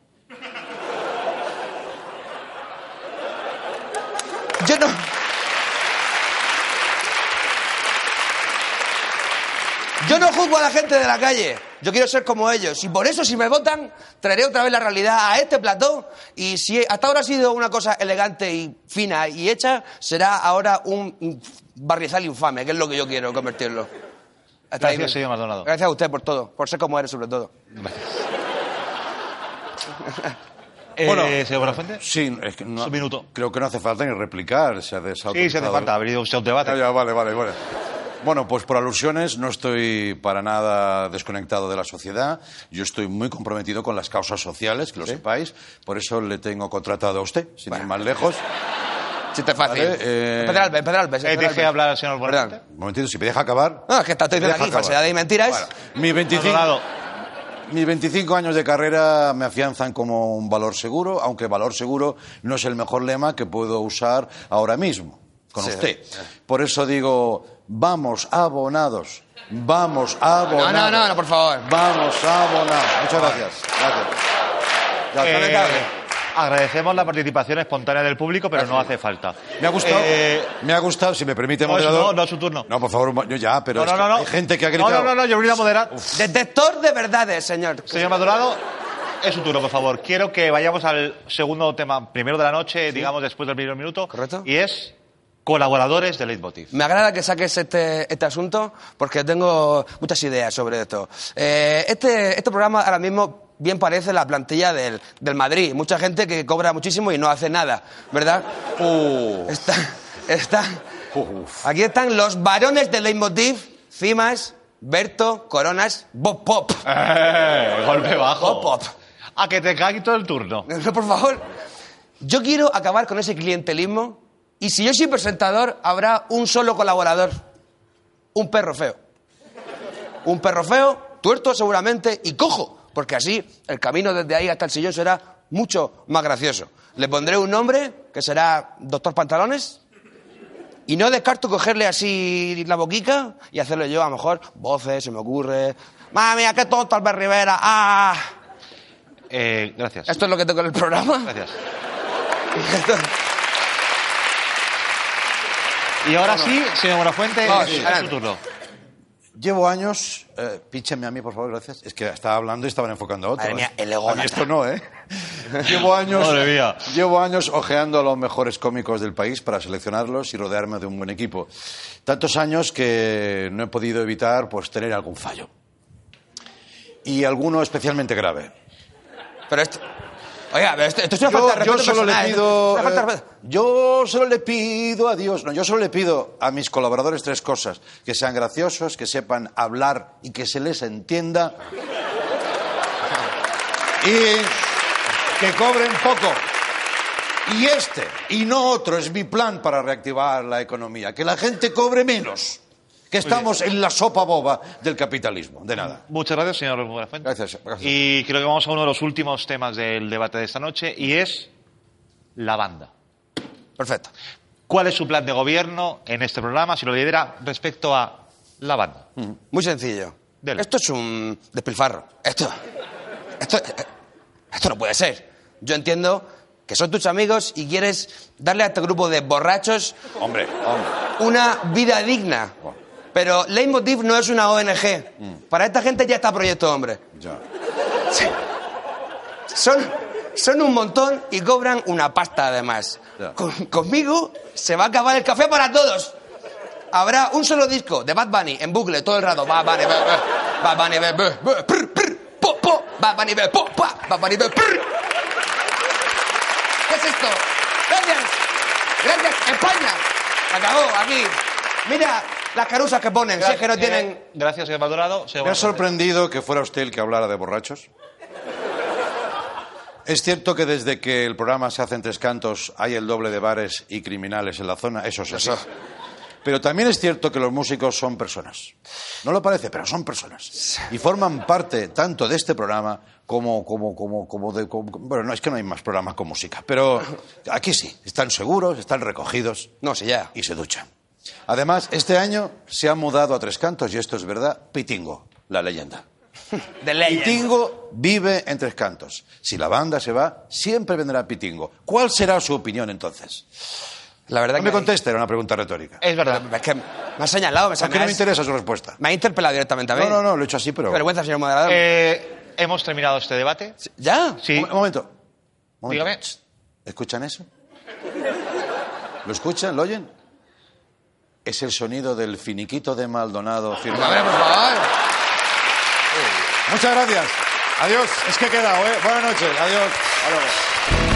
Yo no juzgo a la gente de la calle. Yo quiero ser como ellos. Y por eso, si me votan, traeré otra vez la realidad a este plató. Y si hasta ahora ha sido una cosa elegante y fina y hecha, será ahora un barrizal infame, que es lo que yo quiero convertirlo. Hasta Gracias, señor Maldonado. Gracias a usted por todo, por ser como eres, sobre todo. Gracias. Bueno, señor Buenafuente. Sí, es que no, un minuto. Creo que no hace falta ni replicar. Se ha Sí, se hace falta. Ha venido usted a un debate. Vale. Bueno, pues por alusiones no estoy para nada desconectado de la sociedad. Yo estoy muy comprometido con las causas sociales, que lo sepáis. Por eso le tengo contratado a usted, sin ir más lejos. Chiste fácil. Vale, Pedralbes. Deje hablar al señor Buenafuente. Un momentito, si me deja acabar. No, es que estoy diciendo aquí falsedades y mentiras. Bueno, mis 25 años de carrera me afianzan como un valor seguro, aunque valor seguro no es el mejor lema que puedo usar ahora mismo con usted. Por eso digo, vamos abonados. Vamos abonados. No, por favor. Vamos abonados. Muchas gracias. Agradecemos la participación espontánea del público, pero no hace falta. Me ha gustado, si me permite, moderador. No, es su turno. No, por favor, yo ya, pero no. hay gente que ha gritado. No, yo voy a moderar. Detector de verdades, señor. Señor Maldonado, es su turno, por favor. Quiero que vayamos al segundo tema, primero de la noche, digamos, después del primer minuto. Correcto. Y es colaboradores de Leitmotiv. Me agrada que saques este asunto porque tengo muchas ideas sobre esto. Este programa ahora mismo bien parece la plantilla del Madrid. Mucha gente que cobra muchísimo y no hace nada, ¿verdad? Aquí están los varones del Leitmotiv, Cimas, Berto, Coronas, Bob Pop. Golpe bajo. Bob Pop. A que te cague todo el turno. No, por favor. Yo quiero acabar con ese clientelismo y si yo soy presentador, habrá un solo colaborador. Un perro feo. Un perro feo, tuerto seguramente y cojo, porque así el camino desde ahí hasta el sillón será mucho más gracioso. Le pondré un nombre que será Doctor Pantalones y no descarto cogerle así la boquica y hacerle yo a lo mejor voces, se me ocurre. ¡Madre mía, qué tonto Albert Rivera! ¡Ah! Gracias. ¿Esto es lo que tengo en el programa? Gracias. Y ahora sí, señor Buenafuente, es su turno. Llevo años... píchenme a mí, por favor, gracias. Es que estaba hablando y estaban enfocando a otro. Madre mía, el ególatra. A mí esto no, ¿eh? Llevo años ojeando a los mejores cómicos del país para seleccionarlos y rodearme de un buen equipo. Tantos años que no he podido evitar pues tener algún fallo. Y alguno especialmente grave. Pero esto... Oiga, esto es una falta de respeto personal. Yo solo le pido a Dios, yo solo le pido a mis colaboradores tres cosas: que sean graciosos, que sepan hablar y que se les entienda, y que cobren poco. Y este, y no otro, es mi plan para reactivar la economía: que la gente cobre menos, que estamos en la sopa boba del capitalismo. De nada. Muchas gracias, señor Buenafuente. Gracias. Y creo que vamos a uno de los últimos temas del debate de esta noche, y es la banda. Perfecto. ¿Cuál es su plan de gobierno en este programa, si lo lidera, respecto a la banda? Muy sencillo. Esto es un despilfarro. Esto no puede ser. Yo entiendo que son tus amigos y quieres darle a este grupo de borrachos una vida digna. Pero Leitmotiv no es una ONG. Para esta gente ya está Proyecto Hombre. Ya. Sí. Son un montón y cobran una pasta además. Conmigo se va a acabar el café para todos. Habrá un solo disco de Bad Bunny en bucle todo el rato. Bad Bunny, Bad Bunny, Bad Bunny, Bad Bunny, ¿qué es esto? Gracias, España. Acabó aquí. Mira las carusas que ponen, si es que no tienen... Gracias, señor Maldonado. Me ha sorprendido que fuera usted el que hablara de borrachos. Es cierto que desde que el programa se hace en Tres Cantos hay el doble de bares y criminales en la zona, eso es así. Pero también es cierto que los músicos son personas. No lo parece, pero son personas. Y forman parte tanto de este programa como de... Bueno, no, es que no hay más programas con música, pero aquí sí, están seguros, están recogidos. No, sí, ya. Y se duchan. Además, este año se ha mudado a Tres Cantos, y esto es verdad, Pitingo, la leyenda. Pitingo vive en Tres Cantos. Si la banda se va, siempre vendrá Pitingo. ¿Cuál será su opinión entonces? La verdad no me conteste, era una pregunta retórica. Es verdad. Es que me ha señalado. Aunque no me interesa su respuesta. Me ha interpelado directamente a mí. No, lo he hecho así, pero... Vergüenza, señor moderador. ¿Hemos terminado este debate? ¿Ya? Sí. Un momento. Dígame. ¿Escuchan eso? ¿Lo escuchan? ¿Lo oyen? Es el sonido del finiquito de Maldonado firmado. A ver, por favor. Muchas gracias. Adiós. Es que he quedado, ¿eh? Buenas noches. Adiós. Hasta luego.